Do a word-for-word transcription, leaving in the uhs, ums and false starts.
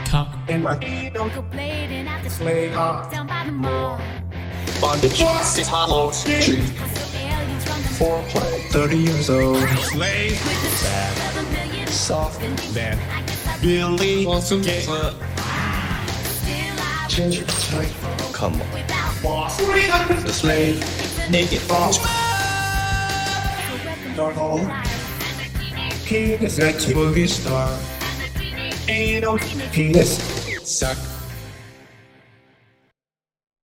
cock. And my don't complain at the slave hop down by the mall. Bondage is hollow street. Foreplay, thirty years old. Slave, Bad, soft, bad. Billy wants to get ginger tight. Come on. Boss, the slave, naked boss. Dark hole. King is a movie star. Ain't no penis. Suck.